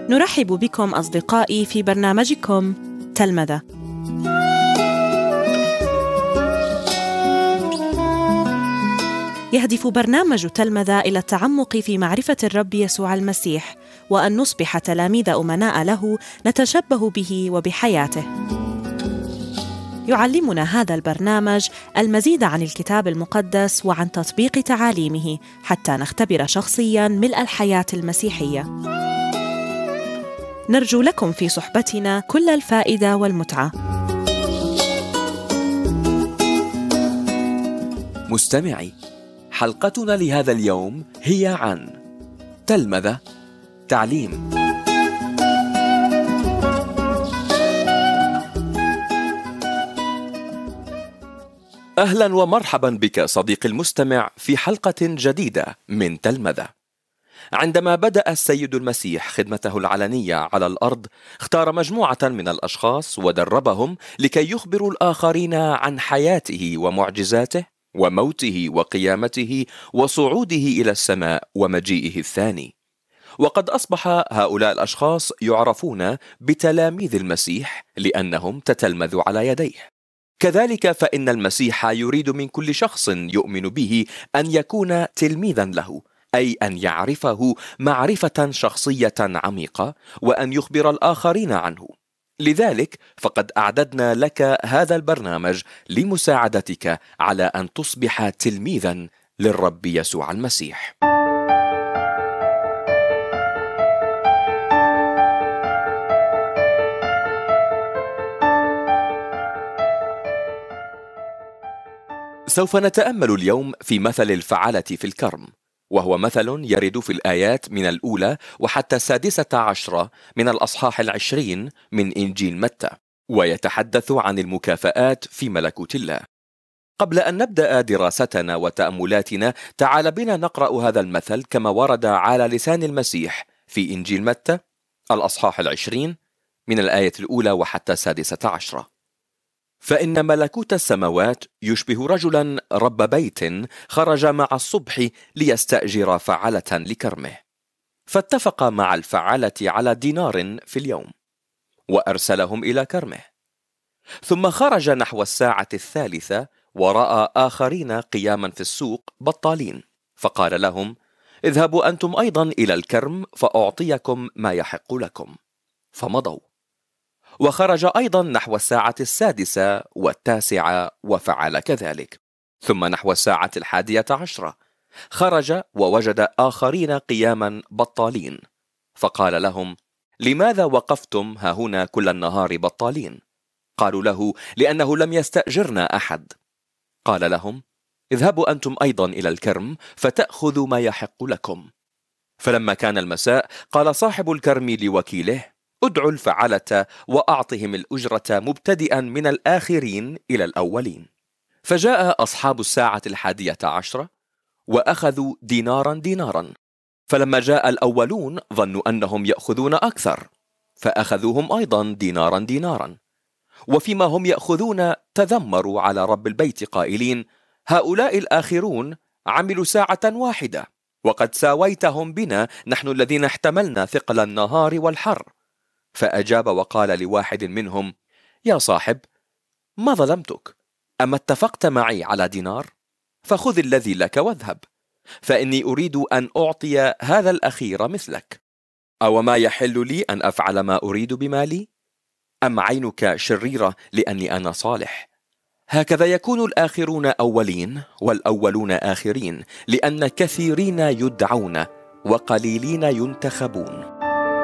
نرحب بكم أصدقائي في برنامجكم تلمذة. يهدف برنامج تلمذة إلى التعمق في معرفة الرب يسوع المسيح، وأن نصبح تلاميذ أمناء له نتشبه به وبحياته. يعلمنا هذا البرنامج المزيد عن الكتاب المقدس وعن تطبيق تعاليمه حتى نختبر شخصياً ملء الحياة المسيحية. نرجو لكم في صحبتنا كل الفائدة والمتعة. مستمعي، حلقتنا لهذا اليوم هي عن تلمذة، تعليم. أهلا ومرحبا بك صديقي المستمع في حلقة جديدة من تلمذة. عندما بدأ السيد المسيح خدمته العلنية على الأرض، اختار مجموعة من الأشخاص ودربهم لكي يخبروا الآخرين عن حياته ومعجزاته وموته وقيامته وصعوده إلى السماء ومجيئه الثاني. وقد أصبح هؤلاء الأشخاص يعرفون بتلاميذ المسيح لأنهم تتلمذوا على يديه. كذلك فإن المسيح يريد من كل شخص يؤمن به أن يكون تلميذا له، أي أن يعرفه معرفة شخصية عميقة وأن يخبر الآخرين عنه. لذلك فقد أعددنا لك هذا البرنامج لمساعدتك على أن تصبح تلميذا للرب يسوع المسيح. سوف نتأمل اليوم في مثل الفعالة في الكرم، وهو مثل يرد في الآيات من الأولى وحتى 16 من الأصحاح 20 من إنجيل متى، ويتحدث عن المكافآت في ملكوت الله. قبل أن نبدأ دراستنا وتأملاتنا، تعال بنا نقرأ هذا المثل كما ورد على لسان المسيح في إنجيل متى الأصحاح 20 من الآية الأولى وحتى 16. فإن ملكوت السماوات يشبه رجلا رب بيت خرج مع الصبح ليستأجر فعلة لكرمه، فاتفق مع الفعلة على دينار في اليوم، وأرسلهم إلى كرمه. ثم خرج نحو الساعة 3 ورأى آخرين قياما في السوق بطالين، فقال لهم: اذهبوا أنتم أيضا إلى الكرم فأعطيكم ما يحق لكم. فمضوا. وخرج أيضا نحو الساعة 6 و9 وفعل كذلك. ثم نحو الساعة 11 خرج ووجد آخرين قياما بطالين، فقال لهم: لماذا وقفتم هاهنا كل النهار بطالين؟ قالوا له: لأنه لم يستأجرنا أحد. قال لهم: اذهبوا أنتم أيضا إلى الكرم فتأخذوا ما يحق لكم. فلما كان المساء قال صاحب الكرم لوكيله: ادعوا الفعلة وأعطهم الأجرة مبتدئا من الآخرين إلى الأولين. فجاء أصحاب الساعة 11 وأخذوا دينارا دينارا. فلما جاء الأولون ظنوا أنهم يأخذون أكثر، فأخذوهم أيضا دينارا دينارا. وفيما هم يأخذون تذمروا على رب البيت قائلين: هؤلاء الآخرون عملوا ساعة واحدة، وقد ساويتهم بنا نحن الذين احتملنا ثقل النهار والحر. فأجاب وقال لواحد منهم: يا صاحب، ما ظلمتك؟ أما اتفقت معي على دينار؟ فخذ الذي لك واذهب، فإني أريد أن أعطي هذا الأخير مثلك. أو ما يحل لي أن أفعل ما أريد بمالي؟ أم عينك شريرة لأني أنا صالح؟ هكذا يكون الآخرون أولين والأولون آخرين، لأن كثيرين يدعون وقليلين ينتخبون.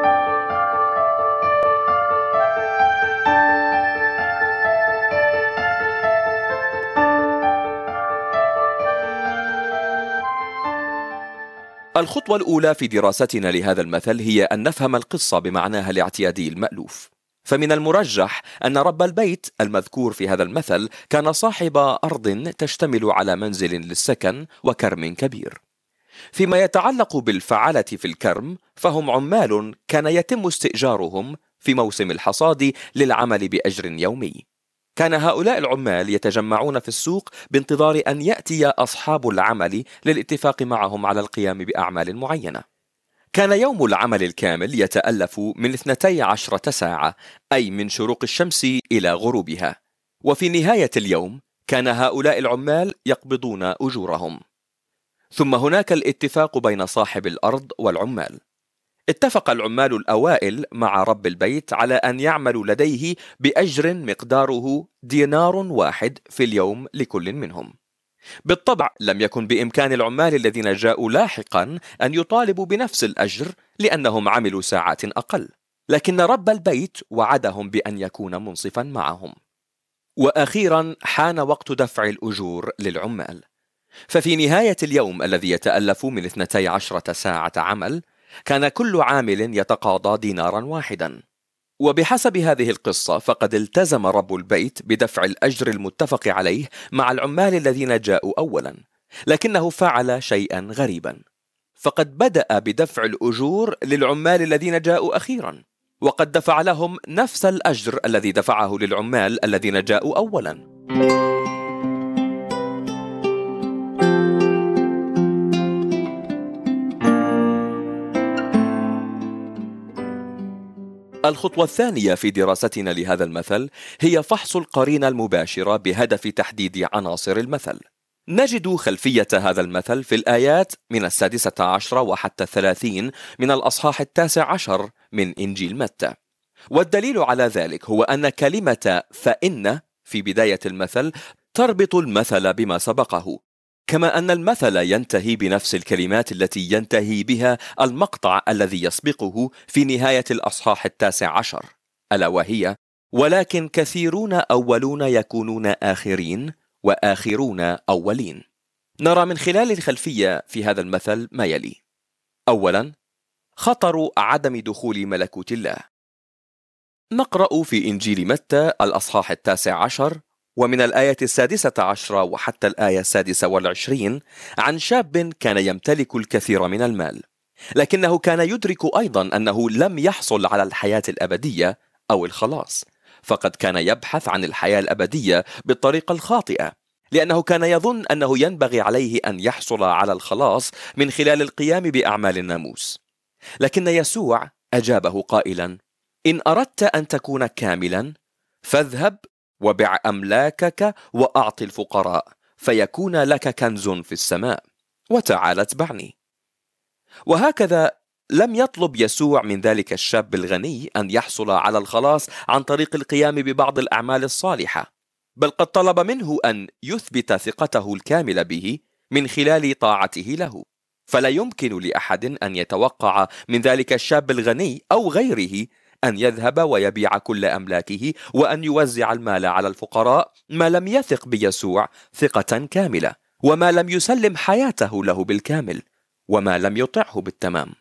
الخطوة الأولى في دراستنا لهذا المثل هي أن نفهم القصة بمعناها الاعتيادي المألوف. فمن المرجح أن رب البيت المذكور في هذا المثل كان صاحب أرض تشتمل على منزل للسكن وكرم كبير. فيما يتعلق بالفعلة في الكرم، فهم عمال كان يتم استئجارهم في موسم الحصاد للعمل بأجر يومي. كان هؤلاء العمال يتجمعون في السوق بانتظار أن يأتي أصحاب العمل للاتفاق معهم على القيام بأعمال معينة. كان يوم العمل الكامل يتألف من 12 ساعة، أي من شروق الشمس إلى غروبها، وفي نهاية اليوم كان هؤلاء العمال يقبضون أجورهم. ثم هناك الاتفاق بين صاحب الأرض والعمال. اتفق العمال الأوائل مع رب البيت على أن يعملوا لديه بأجر مقداره دينار واحد في اليوم لكل منهم. بالطبع لم يكن بإمكان العمال الذين جاءوا لاحقا أن يطالبوا بنفس الأجر لأنهم عملوا ساعات أقل، لكن رب البيت وعدهم بأن يكون منصفا معهم. وأخيرا حان وقت دفع الأجور للعمال. ففي نهاية اليوم الذي يتألف من 12 ساعة عمل، كان كل عامل يتقاضى دينارا واحدا. وبحسب هذه القصة فقد التزم رب البيت بدفع الأجر المتفق عليه مع العمال الذين جاءوا أولا، لكنه فعل شيئا غريبا، فقد بدأ بدفع الأجور للعمال الذين جاءوا أخيرا، وقد دفع لهم نفس الأجر الذي دفعه للعمال الذين جاءوا أولا. الخطوة الثانية في دراستنا لهذا المثل هي فحص القرينة المباشرة بهدف تحديد عناصر المثل. نجد خلفية هذا المثل في الآيات من 16 وحتى 30 من الأصحاح 19 من إنجيل متى. والدليل على ذلك هو أن كلمة فإن في بداية المثل تربط المثل بما سبقه، كما أن المثل ينتهي بنفس الكلمات التي ينتهي بها المقطع الذي يسبقه في نهاية الأصحاح 19، ألا وهي: ولكن كثيرون أولون يكونون آخرين، وآخرون أولين. نرى من خلال الخلفية في هذا المثل ما يلي: أولا، خطر عدم دخول ملكوت الله. نقرأ في إنجيل متى الأصحاح 19 ومن الآية 16 وحتى الآية 26 عن شاب كان يمتلك الكثير من المال، لكنه كان يدرك أيضا أنه لم يحصل على الحياة الأبدية أو الخلاص، فقد كان يبحث عن الحياة الأبدية بالطريقة الخاطئة، لأنه كان يظن أنه ينبغي عليه أن يحصل على الخلاص من خلال القيام بأعمال الناموس. لكن يسوع أجابه قائلا: إن أردت أن تكون كاملا فاذهب وبع أملاكك وأعط الفقراء، فيكون لك كنز في السماء، وتعال اتبعني. وهكذا لم يطلب يسوع من ذلك الشاب الغني أن يحصل على الخلاص عن طريق القيام ببعض الأعمال الصالحة، بل قد طلب منه أن يثبت ثقته الكاملة به من خلال طاعته له. فلا يمكن لأحد أن يتوقع من ذلك الشاب الغني أو غيره أن يذهب ويبيع كل أملاكه وأن يوزع المال على الفقراء ما لم يثق بيسوع ثقة كاملة، وما لم يسلم حياته له بالكامل، وما لم يطعه بالتمام.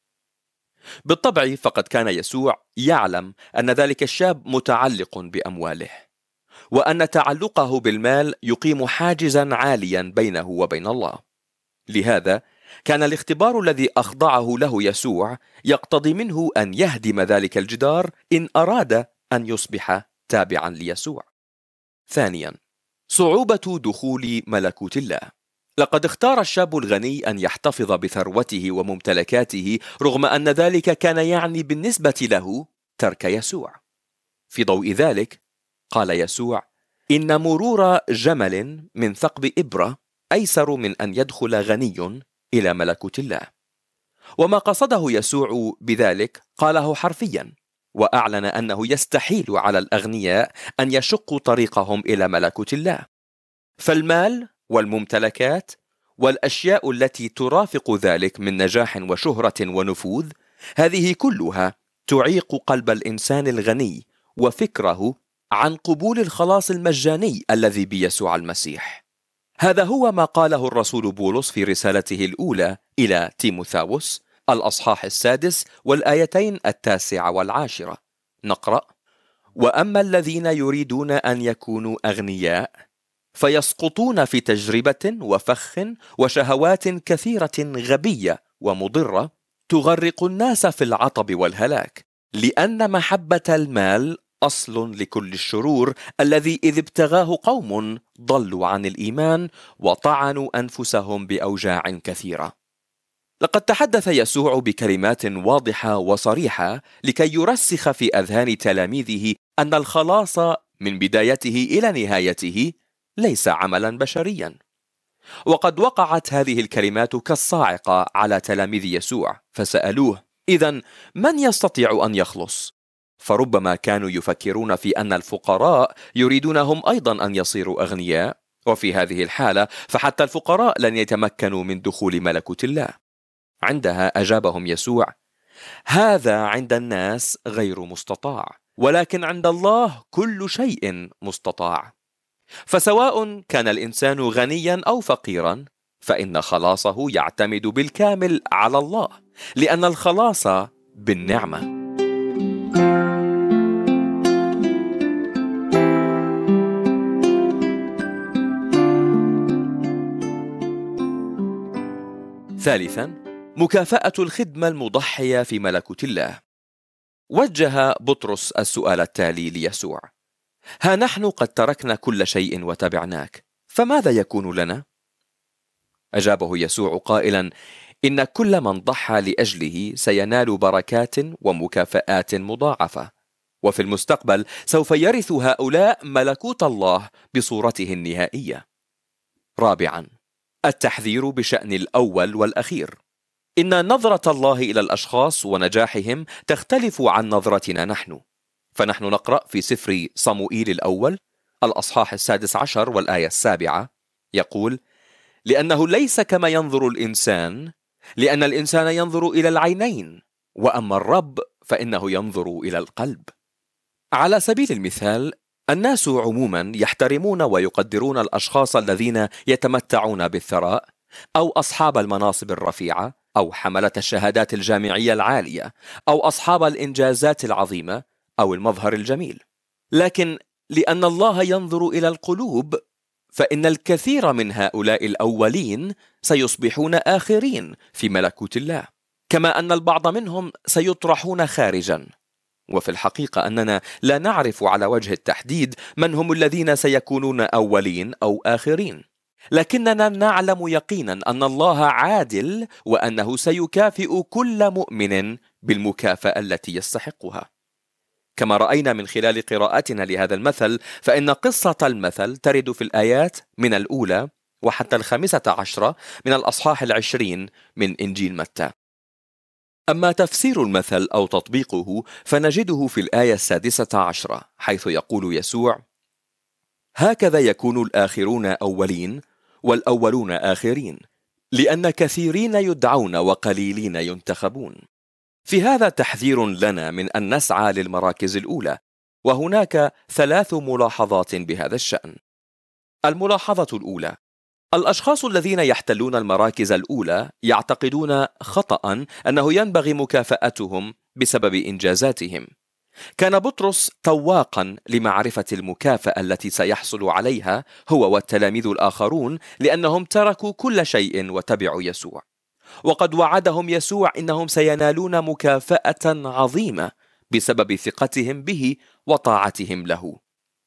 بالطبع فقد كان يسوع يعلم أن ذلك الشاب متعلق بأمواله، وأن تعلقه بالمال يقيم حاجزا عاليا بينه وبين الله. لهذا كان الاختبار الذي أخضعه له يسوع يقتضي منه أن يهدم ذلك الجدار إن أراد أن يصبح تابعا ليسوع. ثانيا، صعوبة دخول ملكوت الله. لقد اختار الشاب الغني أن يحتفظ بثروته وممتلكاته رغم أن ذلك كان يعني بالنسبة له ترك يسوع. في ضوء ذلك قال يسوع: إن مرور جمل من ثقب إبرة أيسر من أن يدخل غني إلى ملكوت الله. وما قصده يسوع بذلك قاله حرفيا، وأعلن أنه يستحيل على الأغنياء أن يشقوا طريقهم إلى ملكوت الله. فالمال والممتلكات والأشياء التي ترافق ذلك من نجاح وشهرة ونفوذ، هذه كلها تعيق قلب الإنسان الغني وفكره عن قبول الخلاص المجاني الذي بيسوع المسيح. هذا هو ما قاله الرسول بولس في رسالته الأولى إلى تيموثاوس الأصحاح 6 والآيتين 9 و10. نقرأ: وأما الذين يريدون أن يكونوا أغنياء فيسقطون في تجربة وفخ وشهوات كثيرة غبية ومضرة تغرق الناس في العطب والهلاك، لأن محبة المال أصل لكل الشرور، الذي إذ ابتغاه قوم ضلوا عن الإيمان وطعنوا أنفسهم بأوجاع كثيرة. لقد تحدث يسوع بكلمات واضحة وصريحة لكي يرسخ في أذهان تلاميذه أن الخلاص من بدايته إلى نهايته ليس عملا بشريا. وقد وقعت هذه الكلمات كالصاعقة على تلاميذ يسوع، فسألوه: إذن من يستطيع أن يخلص؟ فربما كانوا يفكرون في أن الفقراء يريدون هم أيضا أن يصيروا أغنياء، وفي هذه الحالة فحتى الفقراء لن يتمكنوا من دخول ملكوت الله. عندها أجابهم يسوع: هذا عند الناس غير مستطاع، ولكن عند الله كل شيء مستطاع. فسواء كان الإنسان غنيا أو فقيرا، فإن خلاصه يعتمد بالكامل على الله، لأن الخلاص بالنعمة. ثالثا، مكافأة الخدمة المضحية في ملكوت الله. وجه بطرس السؤال التالي ليسوع: ها نحن قد تركنا كل شيء وتبعناك، فماذا يكون لنا؟ أجابه يسوع قائلا: إن كل من ضحى لأجله سينال بركات ومكافآت مضاعفة، وفي المستقبل سوف يرث هؤلاء ملكوت الله بصورته النهائية. رابعا، التحذير بشأن الأول والأخير. إن نظرة الله إلى الأشخاص ونجاحهم تختلف عن نظرتنا نحن. فنحن نقرأ في سفر صموئيل الأول الأصحاح 16 والآية 7 يقول: لأنه ليس كما ينظر الإنسان، لأن الإنسان ينظر إلى العينين، وأما الرب فإنه ينظر إلى القلب. على سبيل المثال، الناس عموما يحترمون ويقدرون الأشخاص الذين يتمتعون بالثراء، أو أصحاب المناصب الرفيعة، أو حملة الشهادات الجامعية العالية، أو أصحاب الإنجازات العظيمة، أو المظهر الجميل. لكن لأن الله ينظر إلى القلوب، فإن الكثير من هؤلاء الأولين سيصبحون آخرين في ملكوت الله، كما أن البعض منهم سيطرحون خارجا. وفي الحقيقة أننا لا نعرف على وجه التحديد من هم الذين سيكونون أولين أو آخرين، لكننا نعلم يقينا أن الله عادل، وأنه سيكافئ كل مؤمن بالمكافأة التي يستحقها. كما رأينا من خلال قراءتنا لهذا المثل، فإن قصة المثل ترد في الآيات من الأولى وحتى 15 من الأصحاح 20 من إنجيل متى. أما تفسير المثل أو تطبيقه فنجده في الآية 16 حيث يقول يسوع: هكذا يكون الآخرون أولين والأولون آخرين، لأن كثيرين يدعون وقليلين ينتخبون. في هذا تحذير لنا من أن نسعى للمراكز الأولى، وهناك 3 ملاحظات بهذا الشأن. الملاحظة الأولى: الأشخاص الذين يحتلون المراكز الأولى يعتقدون خطأ أنه ينبغي مكافأتهم بسبب إنجازاتهم. كان بطرس تواقا لمعرفة المكافأة التي سيحصل عليها هو والتلاميذ الآخرون، لأنهم تركوا كل شيء وتبعوا يسوع. وقد وعدهم يسوع إنهم سينالون مكافأة عظيمة بسبب ثقتهم به وطاعتهم له.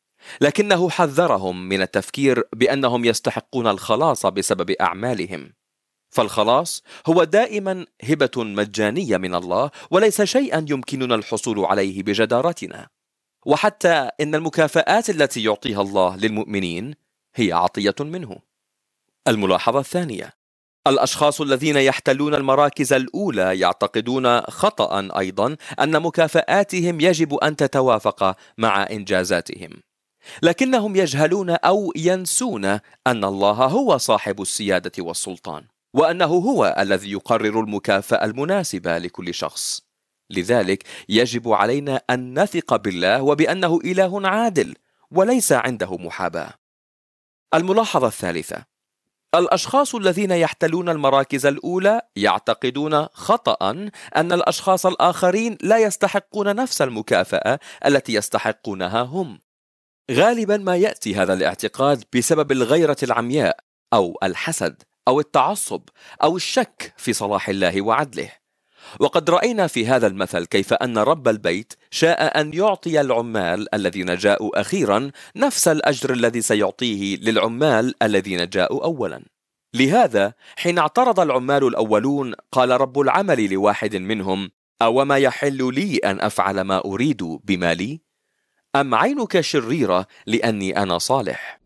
لكنه حذرهم من التفكير بأنهم يستحقون الخلاص بسبب أعمالهم، فالخلاص هو دائما هبة مجانية من الله، وليس شيئا يمكننا الحصول عليه بجدارتنا. وحتى إن المكافآت التي يعطيها الله للمؤمنين هي عطية منه. الملاحظة الثانية: الأشخاص الذين يحتلون المراكز الأولى يعتقدون خطأ أيضا أن مكافآتهم يجب أن تتوافق مع إنجازاتهم، لكنهم يجهلون أو ينسون أن الله هو صاحب السيادة والسلطان، وأنه هو الذي يقرر المكافأة المناسبة لكل شخص. لذلك يجب علينا أن نثق بالله وبأنه إله عادل وليس عنده محاباة. الملاحظة الثالثة: الأشخاص الذين يحتلون المراكز الأولى يعتقدون خطأ أن الأشخاص الآخرين لا يستحقون نفس المكافأة التي يستحقونها هم. غالبا ما يأتي هذا الاعتقاد بسبب الغيرة العمياء أو الحسد أو التعصب أو الشك في صلاح الله وعدله. وقد رأينا في هذا المثل كيف أن رب البيت شاء أن يعطي العمال الذين جاءوا أخيرا نفس الأجر الذي سيعطيه للعمال الذين جاءوا أولا. لهذا حين اعترض العمال الأولون قال رب العمل لواحد منهم: أوما يحل لي أن أفعل ما أريد بمالي؟ أم عينك شريرة لأني أنا صالح؟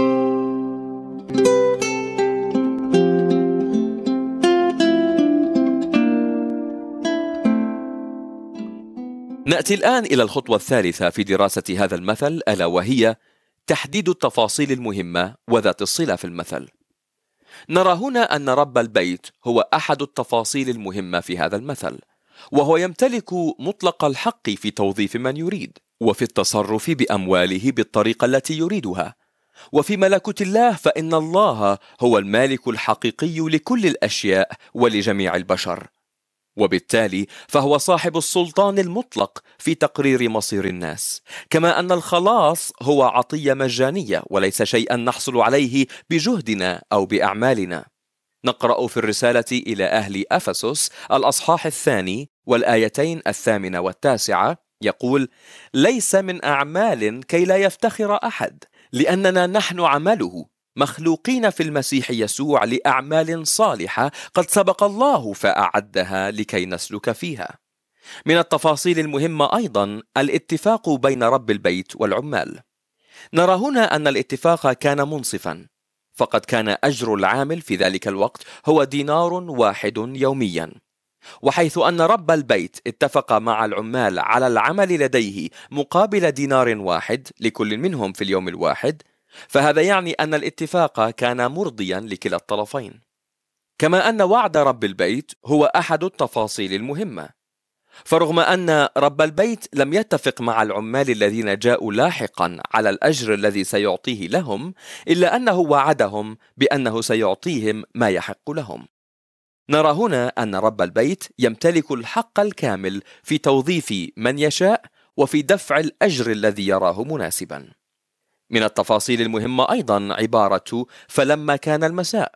نأتي الآن إلى الخطوة الثالثة في دراسة هذا المثل، ألا وهي تحديد التفاصيل المهمة وذات الصلة في المثل. نرى هنا أن رب البيت هو أحد التفاصيل المهمة في هذا المثل، وهو يمتلك مطلق الحق في توظيف من يريد، وفي التصرف بأمواله بالطريقة التي يريدها. وفي ملكوت الله فإن الله هو المالك الحقيقي لكل الأشياء ولجميع البشر، وبالتالي فهو صاحب السلطان المطلق في تقرير مصير الناس، كما أن الخلاص هو عطية مجانية وليس شيئا نحصل عليه بجهدنا أو بأعمالنا. نقرأ في الرسالة إلى أهل أفسس الأصحاح 2 والآيتين 8 و9 يقول: ليس من أعمال كي لا يفتخر أحد، لأننا نحن عمله مخلوقين في المسيح يسوع لأعمال صالحة قد سبق الله فأعدها لكي نسلك فيها. من التفاصيل المهمة أيضا الاتفاق بين رب البيت والعمال. نرى هنا أن الاتفاق كان منصفا، فقد كان أجر العامل في ذلك الوقت هو دينار واحد يوميا، وحيث أن رب البيت اتفق مع العمال على العمل لديه مقابل دينار واحد لكل منهم في اليوم الواحد، فهذا يعني أن الاتفاق كان مرضيا لكلا الطرفين. كما أن وعد رب البيت هو أحد التفاصيل المهمة، فرغم أن رب البيت لم يتفق مع العمال الذين جاءوا لاحقا على الأجر الذي سيعطيه لهم، إلا أنه وعدهم بأنه سيعطيهم ما يحق لهم. نرى هنا أن رب البيت يمتلك الحق الكامل في توظيف من يشاء وفي دفع الأجر الذي يراه مناسبا. من التفاصيل المهمة أيضا عبارة فلما كان المساء،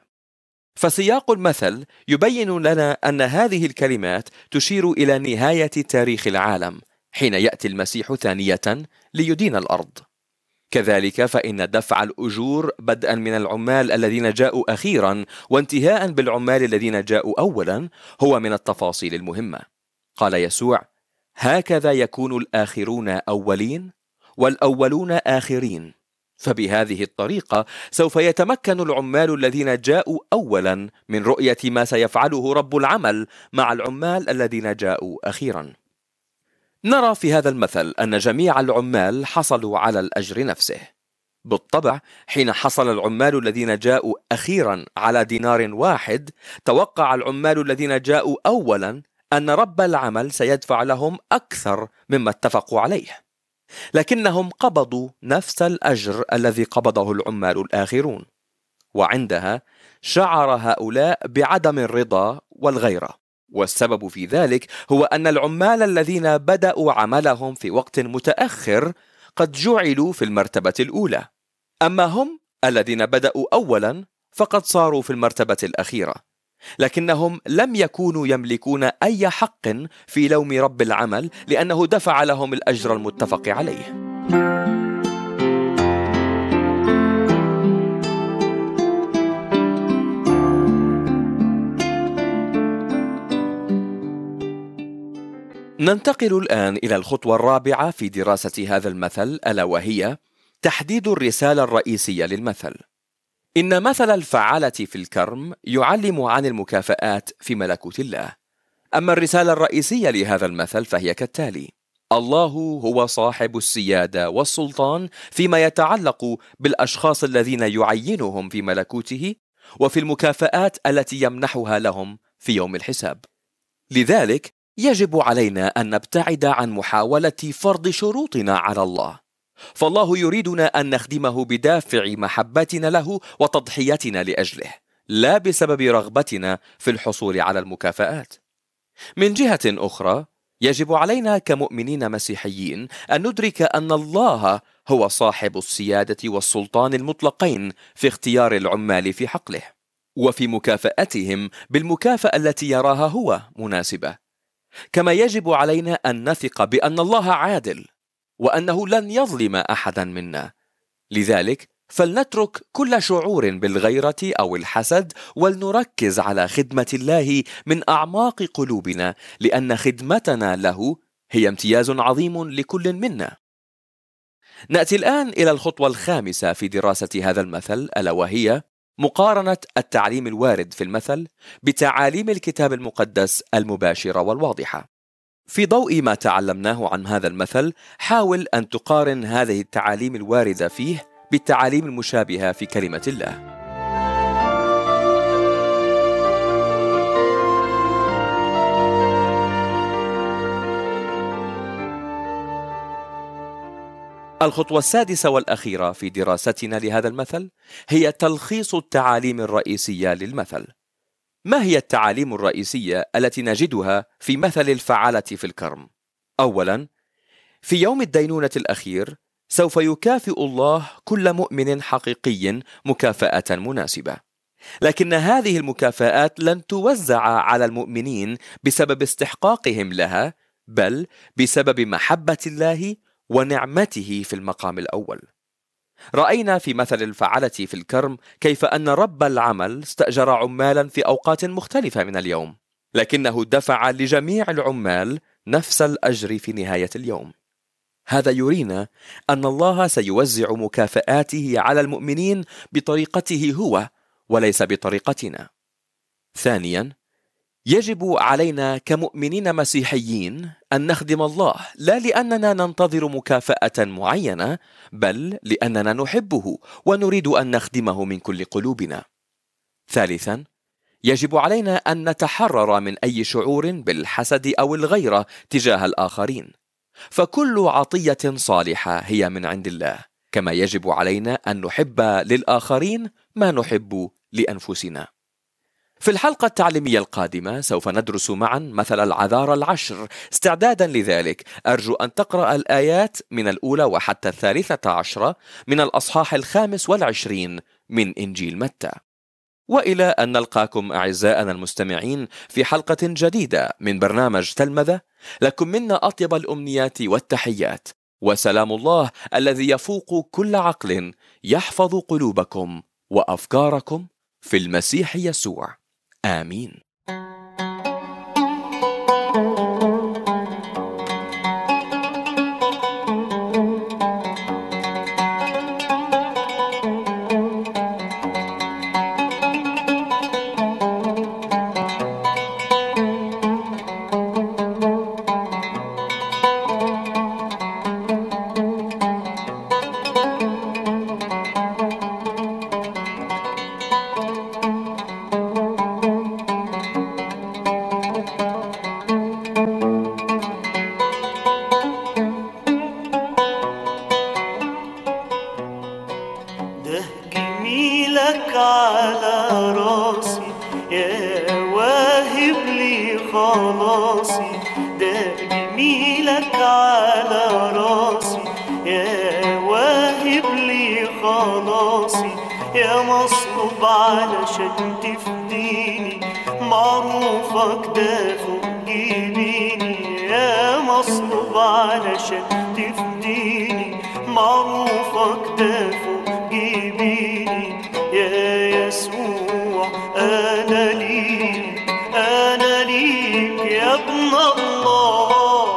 فسياق المثل يبين لنا أن هذه الكلمات تشير إلى نهاية تاريخ العالم حين يأتي المسيح ثانية ليدين الأرض. كذلك فإن دفع الأجور بدءا من العمال الذين جاءوا أخيرا وانتهاء بالعمال الذين جاءوا أولا هو من التفاصيل المهمة. قال يسوع: هكذا يكون الآخرون أولين والأولون آخرين. فبهذه الطريقة سوف يتمكن العمال الذين جاءوا أولا من رؤية ما سيفعله رب العمل مع العمال الذين جاءوا أخيرا. نرى في هذا المثل أن جميع العمال حصلوا على الأجر نفسه. بالطبع حين حصل العمال الذين جاءوا أخيرا على دينار واحد، توقع العمال الذين جاءوا أولا أن رب العمل سيدفع لهم أكثر مما اتفقوا عليه، لكنهم قبضوا نفس الأجر الذي قبضه العمال الآخرون، وعندها شعر هؤلاء بعدم الرضا والغيرة. والسبب في ذلك هو أن العمال الذين بدأوا عملهم في وقت متأخر قد جعلوا في المرتبة الأولى، أما هم الذين بدأوا أولا فقد صاروا في المرتبة الأخيرة، لكنهم لم يكونوا يملكون أي حق في لوم رب العمل لأنه دفع لهم الأجر المتفق عليه. ننتقل الآن إلى الخطوة الرابعة في دراسة هذا المثل، ألا وهي تحديد الرسالة الرئيسية للمثل. إن مثل الفعالة في الكرم يعلم عن المكافآت في ملكوت الله. أما الرسالة الرئيسية لهذا المثل فهي كالتالي: الله هو صاحب السيادة والسلطان فيما يتعلق بالأشخاص الذين يعينهم في ملكوته وفي المكافآت التي يمنحها لهم في يوم الحساب. لذلك يجب علينا أن نبتعد عن محاولة فرض شروطنا على الله، فالله يريدنا أن نخدمه بدافع محبتنا له وتضحيتنا لأجله، لا بسبب رغبتنا في الحصول على المكافآت. من جهة أخرى يجب علينا كمؤمنين مسيحيين أن ندرك أن الله هو صاحب السيادة والسلطان المطلقين في اختيار العمال في حقله وفي مكافأتهم بالمكافأة التي يراها هو مناسبة. كما يجب علينا أن نثق بأن الله عادل وأنه لن يظلم أحدا منا. لذلك فلنترك كل شعور بالغيرة أو الحسد ولنركز على خدمة الله من أعماق قلوبنا، لأن خدمتنا له هي امتياز عظيم لكل منا. نأتي الآن إلى الخطوة الخامسة في دراسة هذا المثل، ألا وهي مقارنة التعليم الوارد في المثل بتعاليم الكتاب المقدس المباشرة والواضحة. في ضوء ما تعلمناه عن هذا المثل، حاول أن تقارن هذه التعاليم الواردة فيه بالتعاليم المشابهة في كلمة الله. الخطوة السادسة والأخيرة في دراستنا لهذا المثل هي تلخيص التعاليم الرئيسية للمثل. ما هي التعاليم الرئيسية التي نجدها في مثل الفعالة في الكرم؟ أولاً، في يوم الدينونة الأخير سوف يكافئ الله كل مؤمن حقيقي مكافأة مناسبة، لكن هذه المكافآت لن توزع على المؤمنين بسبب استحقاقهم لها، بل بسبب محبة الله ونعمته في المقام الأول. رأينا في مثل الفعلة في الكرم كيف أن رب العمل استأجر عمالا في أوقات مختلفة من اليوم، لكنه دفع لجميع العمال نفس الأجر في نهاية اليوم. هذا يرينا أن الله سيوزع مكافآته على المؤمنين بطريقته هو وليس بطريقتنا. ثانيا، يجب علينا كمؤمنين مسيحيين أن نخدم الله، لا لأننا ننتظر مكافأة معينة، بل لأننا نحبه ونريد أن نخدمه من كل قلوبنا. ثالثا، يجب علينا أن نتحرر من أي شعور بالحسد أو الغيرة تجاه الآخرين، فكل عطية صالحة هي من عند الله، كما يجب علينا أن نحب للآخرين ما نحب لأنفسنا. في الحلقة التعليمية القادمة سوف ندرس معا مثل العذارى العشر. استعدادا لذلك أرجو أن تقرأ الآيات من الأولى وحتى 13 من الأصحاح 25 من إنجيل متى. وإلى أن نلقاكم أعزائنا المستمعين في حلقة جديدة من برنامج تلمذة، لكم منا أطيب الأمنيات والتحيات، وسلام الله الذي يفوق كل عقل يحفظ قلوبكم وأفكاركم في المسيح يسوع. آمين. جميلك على راسي يا واهب لي خلاصي، ده جميلك على راسي يا واهب لي خلاصي، يا مصلوب علشان تفديني، معروفك ده فوق جبيني، يا مصلوب علشان تفديني، معروفك ده فوق جبيني، يا يسوع أنا ليك أنا ليك يا ابن الله.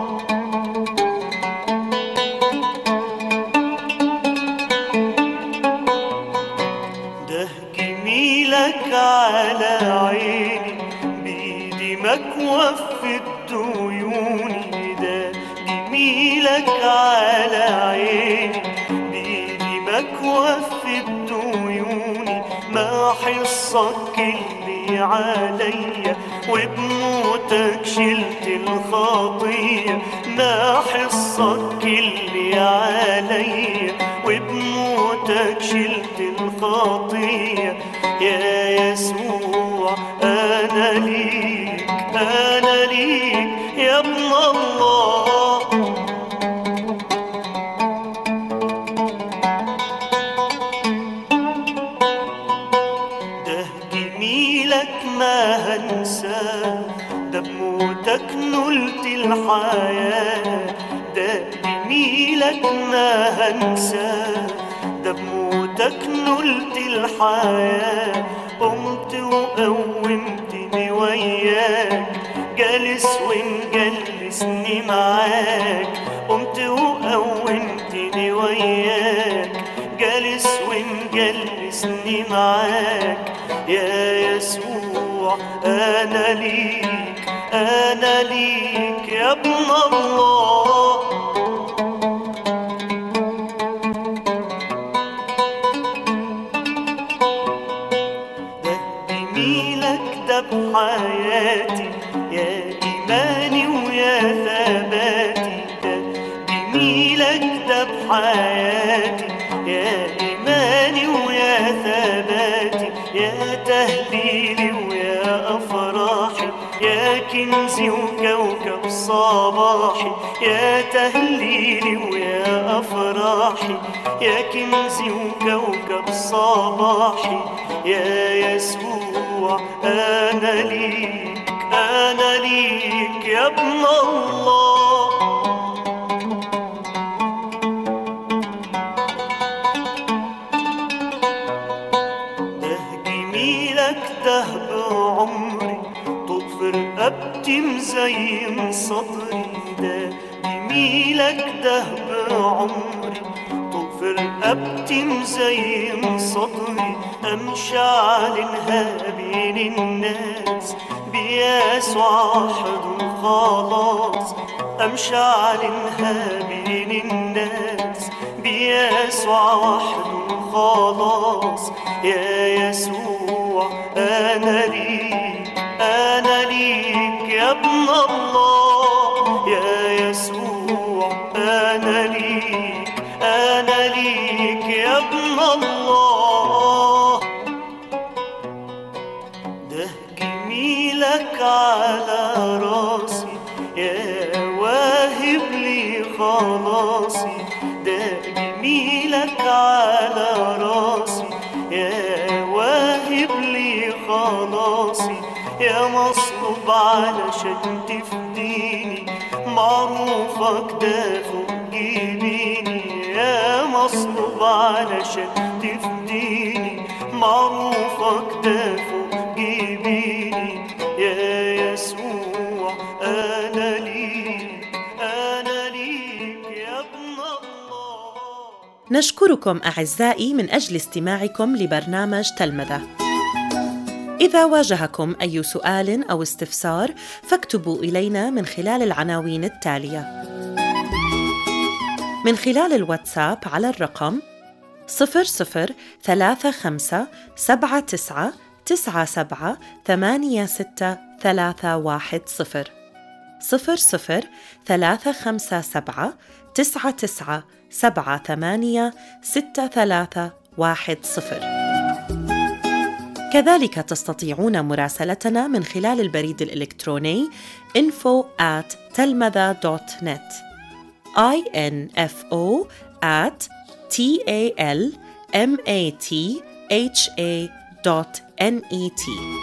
ده جميلك على عيني بيدي مكوفة ديوني، ده جميلك على عيني بيدي مكوفة ديوني، ما حصك اللي عليا وبموتك شلت الخطية، ما حصك اللي عليا وبموتك شلت الخطية، يا يسوع أنا ليك أنا ليك يا ابن الله. ده جميلك ما هنساه، ده بموتك نلت الحياة، ده جميلك ما هنساه، ده بموتك موتك نلت الحياة، قمت وقومتني وياك، جالس ونجلسني معاك، قمت وقومتني وياك، جالس ونجلسني معاك، يا يسوع أنا ليك، أنا ليك يا ابن الله. ده جميلك ده بحياتي، يا إيماني ويا ثباتي، ده جميلك ده بحياتي، يا إيماني ويا ثباتي، يا تهليلي ويا أفراحي، يا كنزي وكوكب صباحي، يا تهليلي ويا أفراحي، يا كنزي وكوكب صباحي، يا يسوع أنا ليك، أنا ليك يا ابن الله. ده جميلك ده بعمري، طوق في رقبتي مزين صدري، ده جميلك ده بعمري، طوق في رقبتي مزين صدري، أمشي أعلنها بين الناس بيسوع وحده خلاص، أمشي أعلنها بين الناس بيسوع وحده خلاص، يا يسوع أنا ليك، أنا ليك يا ابن الله، يا يسوع أنا ليك، أنا ليك يا ابن الله. ده جميلك على راسي، يا واهب لي خلاصي، ده جميلك على راسي، يا واهب لي خلاصي، يا مصلوب علشان تفديني، معروفك ده فوق جبيني، يا مصلوب علشان تفديني، معروفك ده فوق جبيني، يا يسوع أنا ليك، أنا ليك يا ابن الله. نشكركم أعزائي من أجل استماعكم لبرنامج تلمذة. إذا واجهكم أي سؤال أو استفسار فاكتبوا إلينا من خلال العناوين التالية: من خلال الواتساب على الرقم 003579878631 003579878631. كذلك تستطيعون مراسلتنا من خلال البريد الإلكتروني info@talmadha.net info@talmatha.net.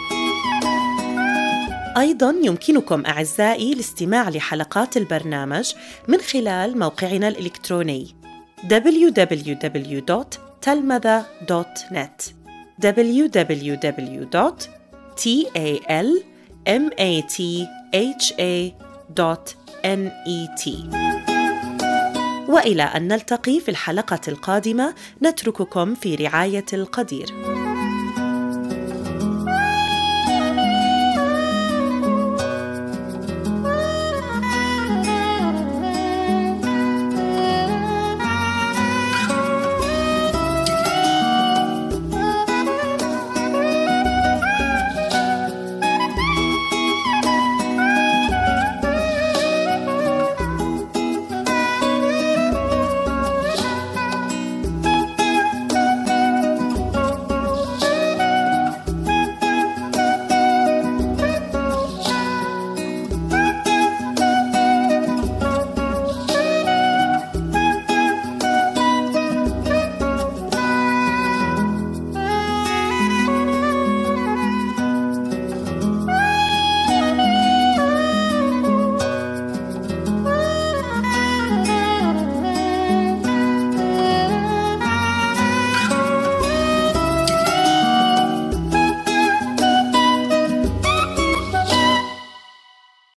أيضاً يمكنكم أعزائي الاستماع لحلقات البرنامج من خلال موقعنا الإلكتروني www.talmadha.net www.talmatha.net. وإلى أن نلتقي في الحلقة القادمة، نترككم في رعاية القدير.